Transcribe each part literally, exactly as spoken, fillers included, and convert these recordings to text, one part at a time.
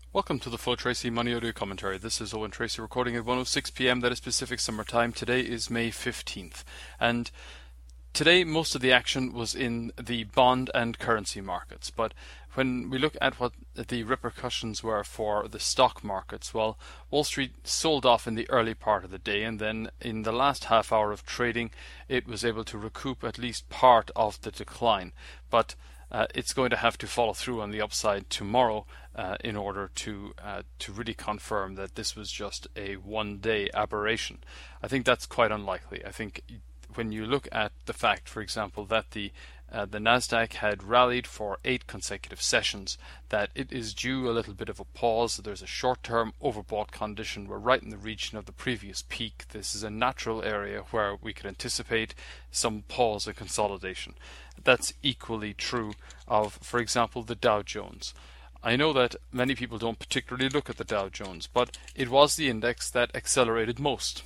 Welcome to the Flo Tracy Money Audio Commentary. This is Owen Tracy recording at one oh six p m that is Pacific Summer Time. Today is May fifteenth, and today most of the action was in the bond and currency markets. But when we look at what the repercussions were for the stock markets, well, Wall Street sold off in the early part of the day, and then in the last half hour of trading it was able to recoup at least part of the decline. But Uh, it's going to have to follow through on the upside tomorrow uh, in order to uh, to really confirm that this was just a one-day aberration. I think that's quite unlikely. I think when you look at the fact, for example, that the uh, the Nasdaq had rallied for eight consecutive sessions, that it is due a little bit of a pause. There's a short-term overbought condition. We're right in the region of the previous peak. This is a natural area where we could anticipate some pause and consolidation. That's equally true of, for example, the Dow Jones. I know that many people don't particularly look at the Dow Jones, but it was the index that accelerated most.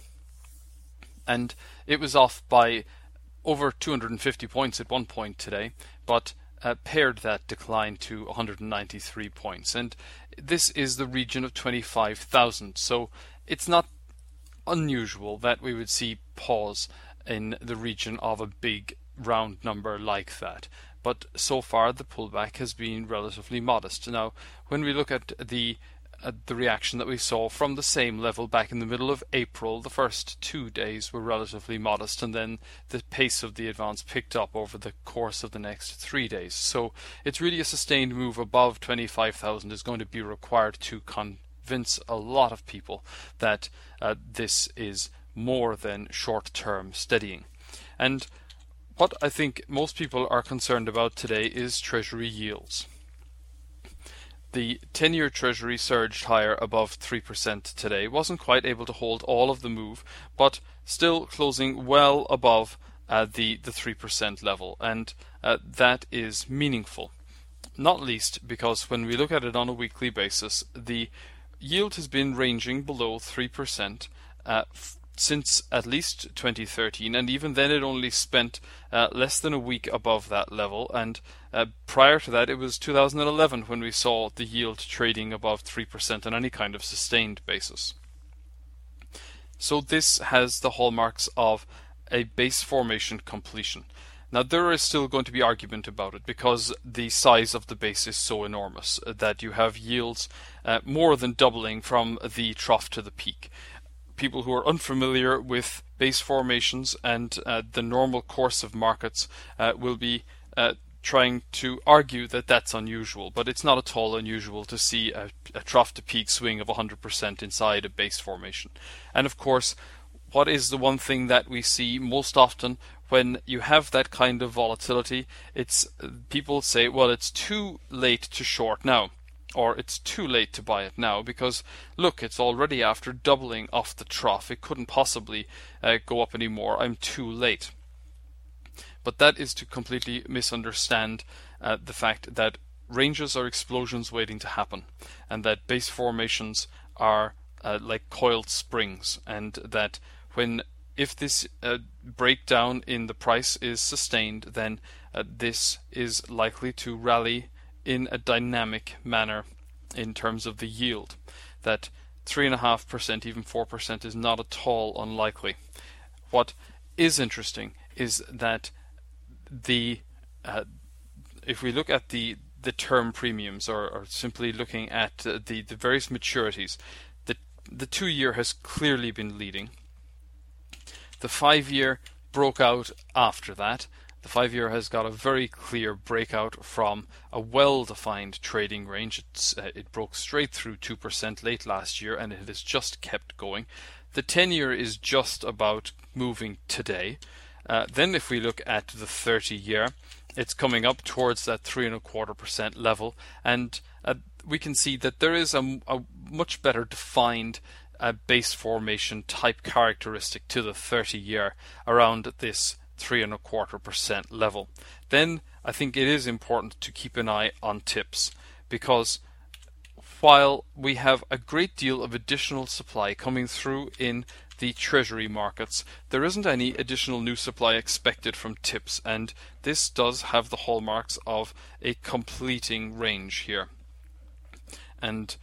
And it was off by over two hundred fifty points at one point today, but uh, paired that decline to one hundred ninety-three points. And this is the region of twenty-five thousand. So it's not unusual that we would see pause in the region of a big round number like that. But so far the pullback has been relatively modest. Now, when we look at the uh, the reaction that we saw from the same level back in the middle of April, the first two days were relatively modest, and then the pace of the advance picked up over the course of the next three days. So it's really a sustained move above twenty-five thousand is going to be required to convince a lot of people that uh, this is more than short-term steadying. And what I think most people are concerned about today is Treasury yields. The ten-year Treasury surged higher above three percent today. Wasn't quite able to hold all of the move, but still closing well above uh, the, the three percent level. And uh, that is meaningful. Not least because when we look at it on a weekly basis, the yield has been ranging below three percent uh, since at least twenty thirteen, and even then it only spent uh, less than a week above that level, and uh, prior to that it was two thousand eleven when we saw the yield trading above three percent on any kind of sustained basis. So this has the hallmarks of a base formation completion. Now there is still going to be argument about it because the size of the base is so enormous that you have yields uh, more than doubling from the trough to the peak. People who are unfamiliar with base formations and uh, the normal course of markets uh, will be uh, trying to argue that that's unusual, but it's not at all unusual to see a, a trough to peak swing of one hundred percent inside a base formation. And of course, what is the one thing that we see most often when you have that kind of volatility? It's people say, well, it's too late to short now, or it's too late to buy it now because, look, it's already after doubling off the trough. It couldn't possibly uh, go up anymore. I'm too late. But that is to completely misunderstand uh, the fact that ranges are explosions waiting to happen, and that base formations are uh, like coiled springs, and that when if this uh, breakdown in the price is sustained, then uh, this is likely to rally in a dynamic manner in terms of the yield. That three point five percent, even four percent is not at all unlikely. What is interesting is that the uh, if we look at the the term premiums, or, or simply looking at uh, the, the various maturities, the, the two-year has clearly been leading. The five-year broke out after that. The five-year has got a very clear breakout from a well-defined trading range. It's, uh, it broke straight through two percent late last year, and it has just kept going. The ten-year is just about moving today. Uh, then if we look at the thirty-year, it's coming up towards that three and a quarter percent level, and uh, we can see that there is a, a much better defined uh, base formation type characteristic to the thirty-year around this three and a quarter percent level. Then I think it is important to keep an eye on tips, because while we have a great deal of additional supply coming through in the treasury markets, there isn't any additional new supply expected from tips, and this does have the hallmarks of a completing range here. And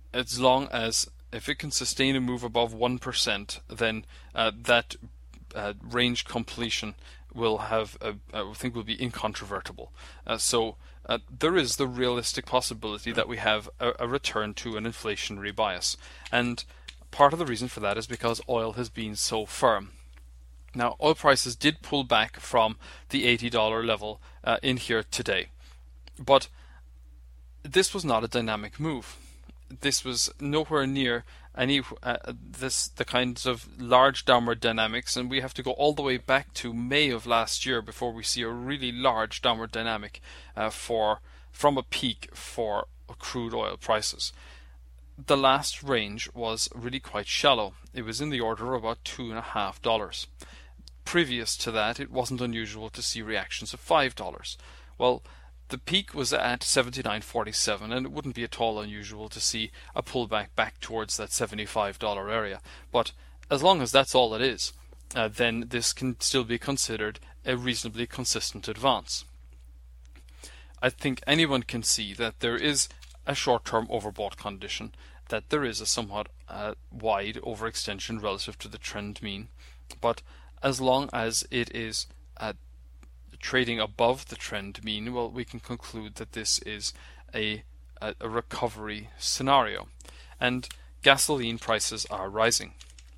as long as if it can sustain a move above one percent, then uh, that uh, range completion will have, a, I think, will be incontrovertible. Uh, so uh, there is the realistic possibility that we have a, a return to an inflationary bias. And part of the reason for that is because oil has been so firm. Now, oil prices did pull back from the eighty dollar level uh, in here today. But this was not a dynamic move. This was nowhere near any uh, this the kinds of large downward dynamics, and we have to go all the way back to May of last year before we see a really large downward dynamic uh, for from a peak for crude oil prices. The last range was really quite shallow. It was in the order of about two and a half dollars. Previous to that, it wasn't unusual to see reactions of five dollars. Well, the peak was at seventy-nine forty-seven, and it wouldn't be at all unusual to see a pullback back towards that seventy-five dollar area. But as long as that's all it is, uh, then this can still be considered a reasonably consistent advance. I think anyone can see that there is a short-term overbought condition, that there is a somewhat uh, wide overextension relative to the trend mean, but as long as it is uh, trading above the trend mean, well, we can conclude that this is a, a, a recovery scenario. And gasoline prices are rising.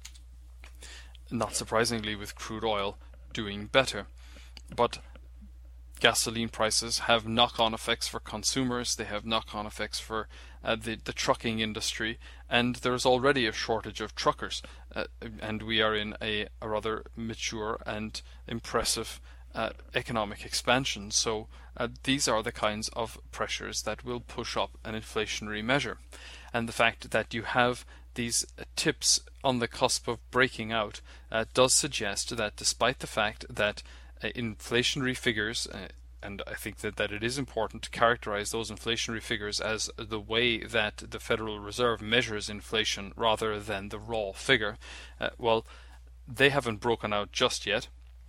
Not surprisingly, with crude oil doing better. But gasoline prices have knock-on effects for consumers, they have knock-on effects for uh, the, the trucking industry, and there's already a shortage of truckers. Uh, and we are in a, a rather mature and impressive Uh, economic expansion. So uh, these are the kinds of pressures that will push up an inflationary measure. And the fact that you have these uh, tips on the cusp of breaking out uh, does suggest that despite the fact that uh, inflationary figures, uh, and I think that, that it is important to characterize those inflationary figures as the way that the Federal Reserve measures inflation rather than the raw figure, uh, well, they haven't broken out just yet.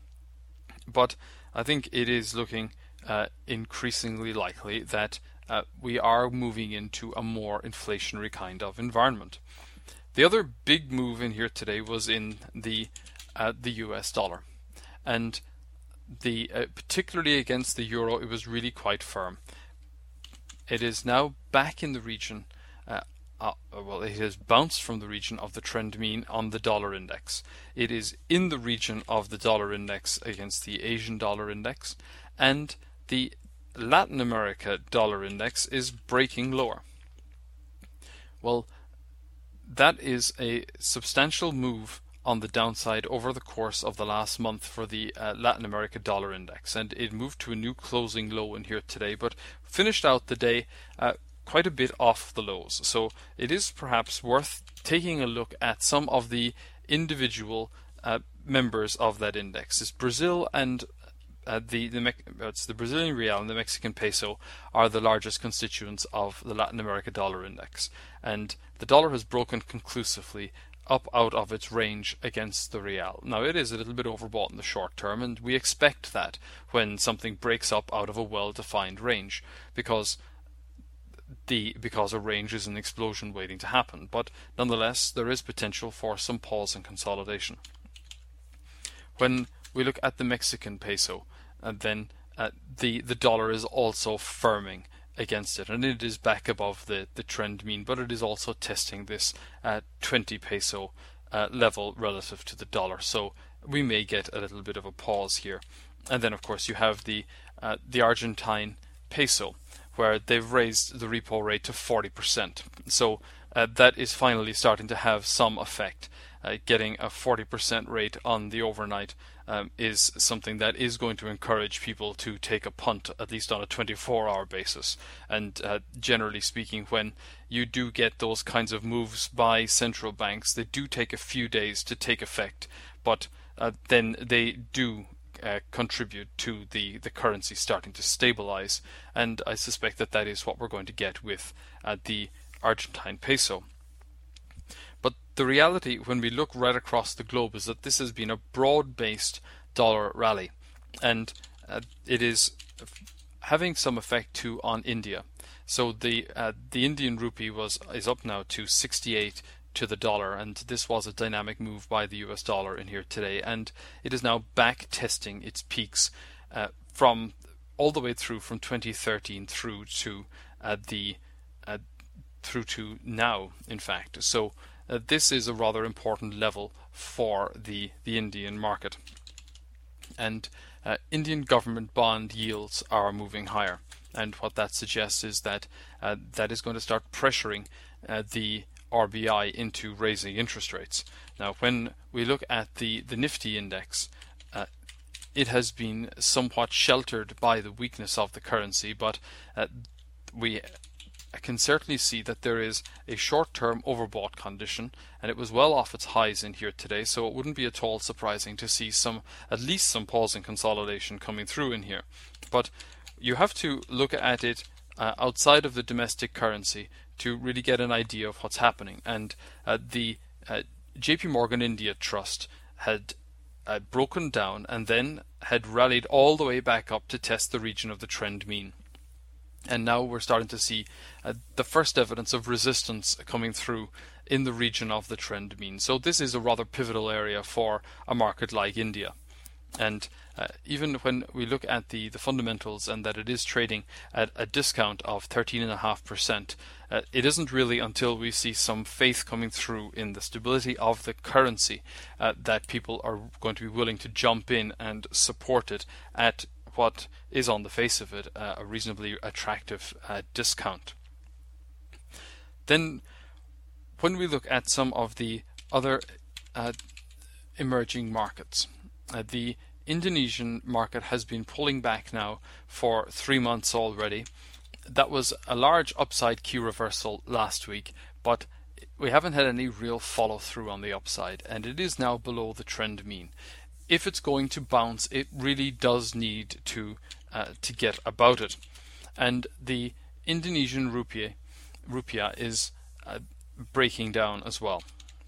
But I think it is looking uh, increasingly likely that uh, we are moving into a more inflationary kind of environment. The other big move in here today was in the uh, the U S dollar, and the uh, particularly against the euro, it was really quite firm. It is now back in the region. Uh, Uh, well, it has bounced from the region of the trend mean on the dollar index. It is in the region of the dollar index against the Asian dollar index, and the Latin America dollar index is breaking lower. Well, that is a substantial move on the downside over the course of the last month for the uh, Latin America dollar index, and it moved to a new closing low in here today, but finished out the day uh, quite a bit off the lows. So it is perhaps worth taking a look at some of the individual uh, members of that index. It's Brazil and uh, the the Me it's the Brazilian real and the Mexican peso are the largest constituents of the Latin America dollar index, and the dollar has broken conclusively up out of its range against the real. Now, it is a little bit overbought in the short term, and we expect that when something breaks up out of a well-defined range, because The, because a range is an explosion waiting to happen, but nonetheless there is potential for some pause and consolidation. When we look at the Mexican peso, uh, then uh, the the dollar is also firming against it, and it is back above the the trend mean, but it is also testing this uh, twenty peso uh, level relative to the dollar. So we may get a little bit of a pause here, and then of course you have the uh, the Argentine peso, where they've raised the repo rate to forty percent. So uh, that is finally starting to have some effect. Uh, getting a forty percent rate on the overnight um, is something that is going to encourage people to take a punt, at least on a twenty-four hour basis. And uh, generally speaking, when you do get those kinds of moves by central banks, they do take a few days to take effect, but uh, then they do Uh, contribute to the, the currency starting to stabilize, and I suspect that that is what we're going to get with uh, the Argentine peso. But the reality, when we look right across the globe, is that this has been a broad-based dollar rally, and uh, it is having some effect too on India. So the uh, the Indian rupee was is up now to sixty-eight to the dollar, and this was a dynamic move by the U S dollar in here today, and it is now back testing its peaks uh, from all the way through from twenty thirteen through to uh, the uh, through to now, in fact. So uh, this is a rather important level for the the Indian market, and uh, Indian government bond yields are moving higher, and what that suggests is that uh, that is going to start pressuring uh, the R B I into raising interest rates. Now, when we look at the, the Nifty index, uh, it has been somewhat sheltered by the weakness of the currency, but uh, we can certainly see that there is a short-term overbought condition, and it was well off its highs in here today, so it wouldn't be at all surprising to see some, at least some pause and consolidation coming through in here. But you have to look at it uh, outside of the domestic currency to really get an idea of what's happening. And uh, the uh, J P Morgan India Trust had uh, broken down and then had rallied all the way back up to test the region of the trend mean. And now we're starting to see uh, the first evidence of resistance coming through in the region of the trend mean. So this is a rather pivotal area for a market like India. And uh, even when we look at the, the fundamentals and that it is trading at a discount of thirteen point five percent, uh, it isn't really until we see some faith coming through in the stability of the currency uh, that people are going to be willing to jump in and support it at what is on the face of it uh, a reasonably attractive uh, discount. Then when we look at some of the other uh, emerging markets, uh, the Indonesian market has been pulling back now for three months already. That was a large upside Q reversal last week, but we haven't had any real follow through on the upside, and it is now below the trend mean. If it's going to bounce, it really does need to uh, to get about it. And the Indonesian rupiah, rupiah is uh, breaking down as well.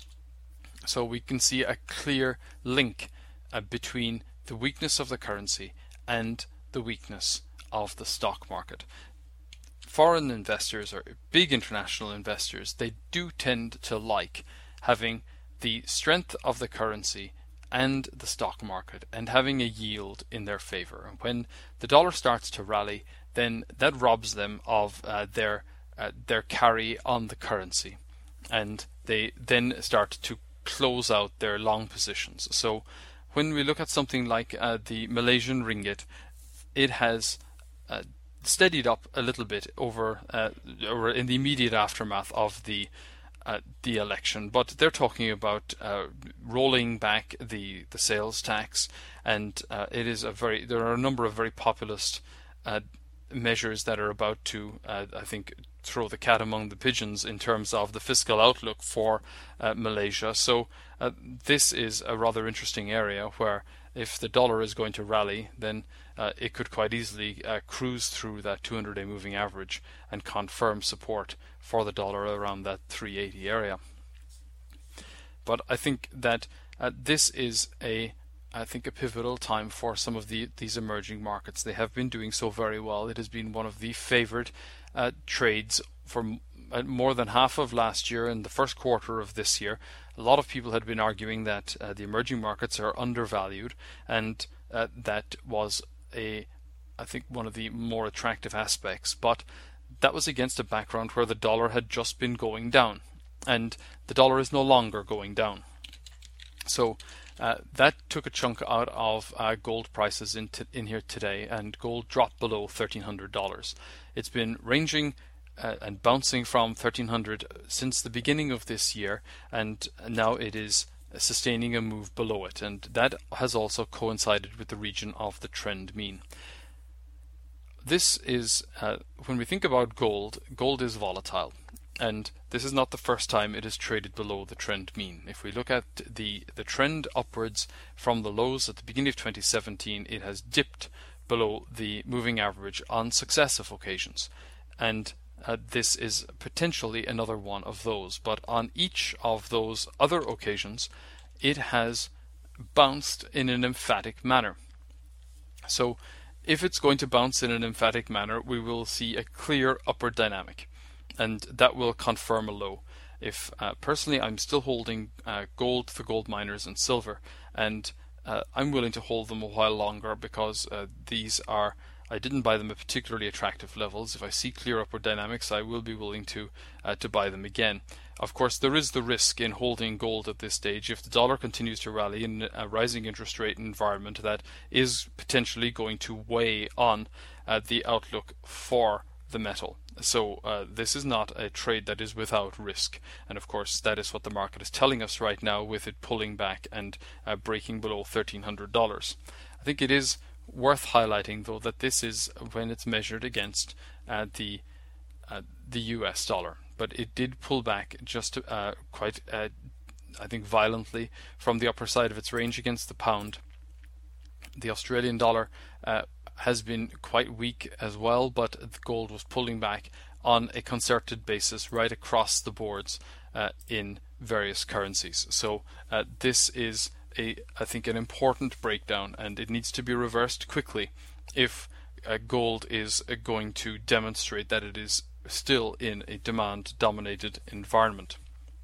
So we can see a clear link uh, between the weakness of the currency and the weakness of the stock market. Foreign investors or big international investors, they do tend to like having the strength of the currency and the stock market and having a yield in their favor. And when the dollar starts to rally, then that robs them of uh, their uh, their carry on the currency, and they then start to close out their long positions. So when we look at something like uh, the Malaysian ringgit, it has uh, steadied up a little bit over uh, over in the immediate aftermath of the uh, the election, but they're talking about uh, rolling back the the sales tax, and uh, it is a very there are a number of very populist uh, measures that are about to uh, I think throw the cat among the pigeons in terms of the fiscal outlook for uh, Malaysia. So uh, this is a rather interesting area where if the dollar is going to rally, then uh, it could quite easily uh, cruise through that two hundred day moving average and confirm support for the dollar around that three eighty area. But I think that uh, this is a I think a pivotal time for some of the these emerging markets. They have been doing so very well. It has been one of the favored uh, trades for uh, more than half of last year and the first quarter of this year. A lot of people had been arguing that uh, the emerging markets are undervalued, and uh, that was a I think one of the more attractive aspects. But that was against a background where the dollar had just been going down, and the dollar is no longer going down. So Uh, that took a chunk out of uh, gold prices in, t- in here today, and gold dropped below thirteen hundred dollars. It's been ranging uh, and bouncing from thirteen hundred dollars since the beginning of this year, and now it is sustaining a move below it, and that has also coincided with the region of the trend mean. This is, uh, when we think about gold, gold is volatile. And this is not the first time it has traded below the trend mean. If we look at the, the trend upwards from the lows at the beginning of twenty seventeen, it has dipped below the moving average on successive occasions. And uh, this is potentially another one of those. But on each of those other occasions, it has bounced in an emphatic manner. So if it's going to bounce in an emphatic manner, we will see a clear upward dynamic, and that will confirm a low. If uh, personally, I'm still holding uh, gold, the gold miners, and silver, and uh, I'm willing to hold them a while longer because uh, these are, I didn't buy them at particularly attractive levels. If I see clear upward dynamics, I will be willing to uh, to buy them again. Of course, there is the risk in holding gold at this stage. If the dollar continues to rally in a rising interest rate environment, that is potentially going to weigh on uh, the outlook for the metal. So uh, this is not a trade that is without risk, and of course that is what the market is telling us right now, with it pulling back and uh, breaking below thirteen hundred dollars. I think it is worth highlighting, though, that this is when it's measured against uh, the uh, the U S dollar, but it did pull back just uh, quite, uh, I think, violently from the upper side of its range against the pound. The Australian dollar uh, has been quite weak as well, but the gold was pulling back on a concerted basis right across the boards uh, in various currencies. So uh, this is a, I think, an important breakdown, and it needs to be reversed quickly if uh, gold is uh, going to demonstrate that it is still in a demand-dominated environment.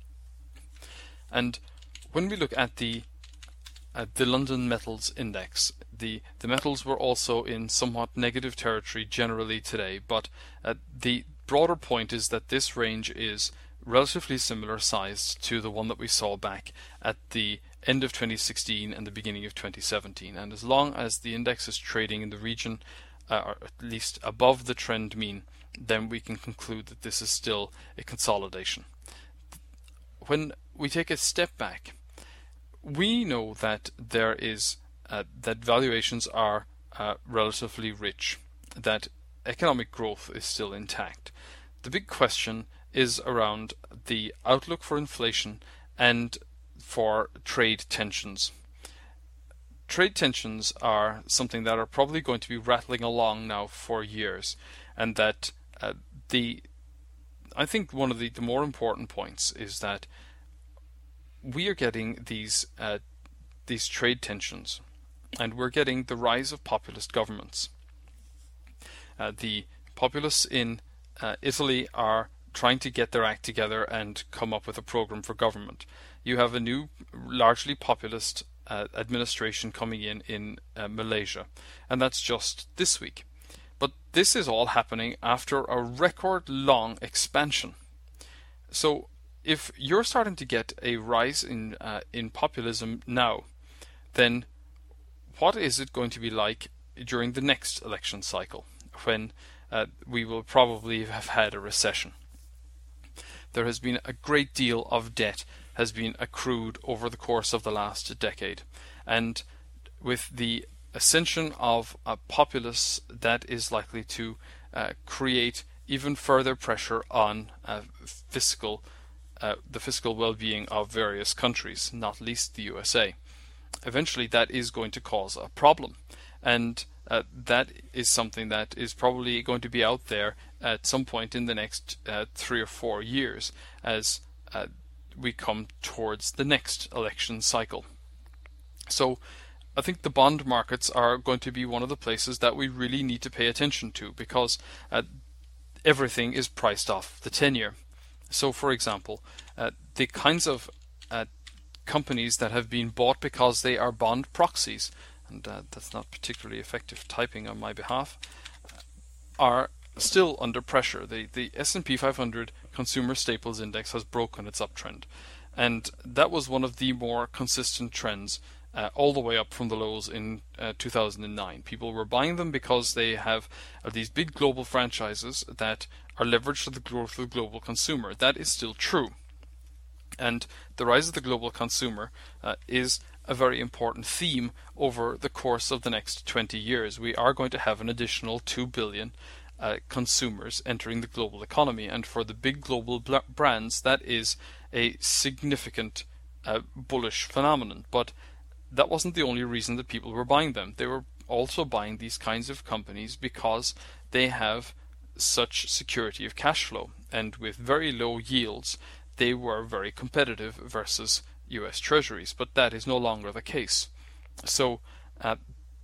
And when we look at the at the London Metals Index, the the metals were also in somewhat negative territory generally today, but uh, the broader point is that this range is relatively similar size to the one that we saw back at the end of twenty sixteen and the beginning of twenty seventeen, and as long as the index is trading in the region, uh, or at least above the trend mean, then we can conclude that this is still a consolidation. When we take a step back, we know that there is uh, that valuations are uh, relatively rich, that economic growth is still intact. The big question is around the outlook for inflation and for trade tensions. Trade tensions are something that are probably going to be rattling along now for years, and that uh, the I think one of the, the more important points is that we are getting these uh, these trade tensions, and we're getting the rise of populist governments. Uh, the populists in uh, Italy are trying to get their act together and come up with a program for government. You have a new, largely populist uh, administration coming in in uh, Malaysia, and that's just this week. But this is all happening after a record-long expansion. So if you're starting to get a rise in uh, in populism now, then what is it going to be like during the next election cycle, when uh, we will probably have had a recession? There has been a great deal of debt has been accrued over the course of the last decade, and with the ascension of a populace, that is likely to uh, create even further pressure on uh, fiscal uh, the fiscal well-being of various countries, not least the U S A. Eventually that is going to cause a problem, and uh, that is something that is probably going to be out there at some point in the next uh, three or four years as uh, we come towards the next election cycle. So I think the bond markets are going to be one of the places that we really need to pay attention to, because uh, everything is priced off the ten-year. So, for example, uh, the kinds of uh, companies that have been bought because they are bond proxies, and uh, that's not particularly effective typing on my behalf, are still under pressure. The, the S and P five hundred Consumer Staples Index has broken its uptrend, and that was one of the more consistent trends uh, all the way up from the lows in uh, two thousand nine. People were buying them because they have uh, these big global franchises that are leveraged to the growth of the global consumer. That is still true. And the rise of the global consumer uh, is a very important theme over the course of the next twenty years. We are going to have an additional two billion uh, consumers entering the global economy, and for the big global bl- brands, that is a significant uh, bullish phenomenon. But that wasn't the only reason that people were buying them. They were also buying these kinds of companies because they have such security of cash flow, and with very low yields, they were very competitive versus U S Treasuries, but that is no longer the case. So uh,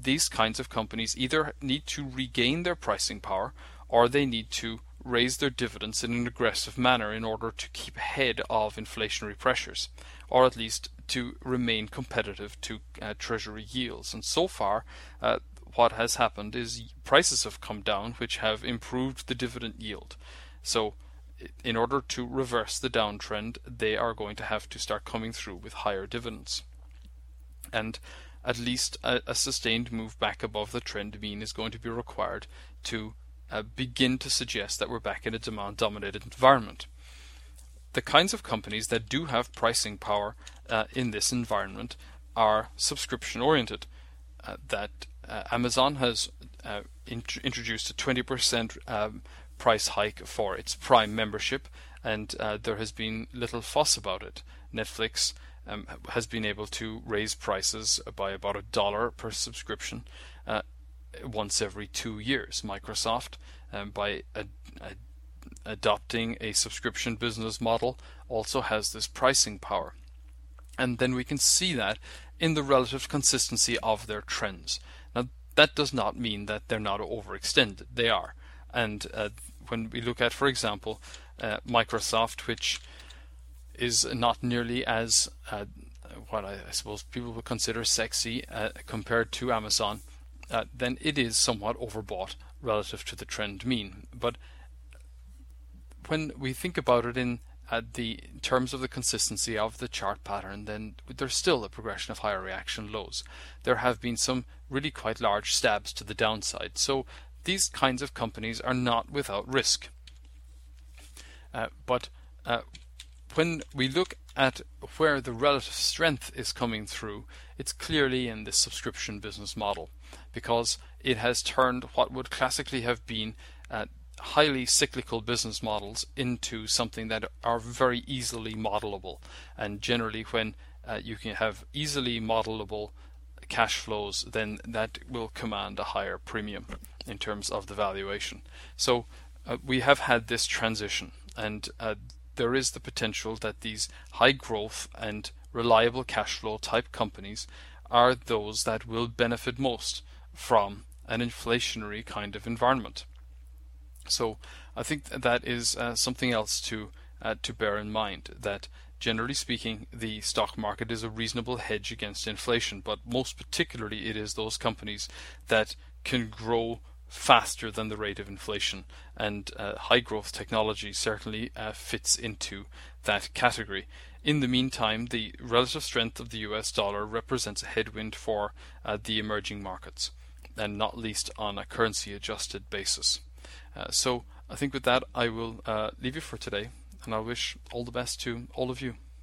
these kinds of companies either need to regain their pricing power, or they need to raise their dividends in an aggressive manner in order to keep ahead of inflationary pressures, or at least to remain competitive to uh, treasury yields. And so far, uh, what has happened is prices have come down, which have improved the dividend yield. So in order to reverse the downtrend, they are going to have to start coming through with higher dividends. And at least a, a sustained move back above the trend mean is going to be required to uh, begin to suggest that we're back in a demand-dominated environment. The kinds of companies that do have pricing power uh, in this environment are subscription-oriented. Uh, that uh, Amazon has uh, int- introduced a twenty percent um, price hike for its Prime membership, and uh, there has been little fuss about it. Netflix um, has been able to raise prices by about a dollar per subscription uh, once every two years. Microsoft, um, by a, a, adopting a subscription business model, also has this pricing power. And then we can see that in the relative consistency of their trends. Now, that does not mean that they're not overextended. They are. And uh, when we look at, for example, uh, Microsoft, which is not nearly as uh, what I, I suppose people would consider sexy uh, compared to Amazon, uh, then it is somewhat overbought relative to the trend mean. But when we think about it in uh, the in terms of the consistency of the chart pattern, then there's still a progression of higher reaction lows. There have been some really quite large stabs to the downside. So these kinds of companies are not without risk. Uh, but uh, when we look at where the relative strength is coming through, it's clearly in this subscription business model, because it has turned what would classically have been uh, highly cyclical business models into something that are very easily modelable. And generally when uh, you can have easily modelable cash flows, then that will command a higher premium in terms of the valuation. So uh, we have had this transition, and uh, there is the potential that these high growth and reliable cash flow type companies are those that will benefit most from an inflationary kind of environment. So I think that is uh, something else to uh, to bear in mind, that generally speaking the stock market is a reasonable hedge against inflation, but most particularly it is those companies that can grow faster than the rate of inflation, and uh, high growth technology certainly uh, fits into that category. In the meantime, the relative strength of the U S dollar represents a headwind for uh, the emerging markets, and not least on a currency adjusted basis. Uh, so I think with that I will uh, leave you for today, and I wish all the best to all of you.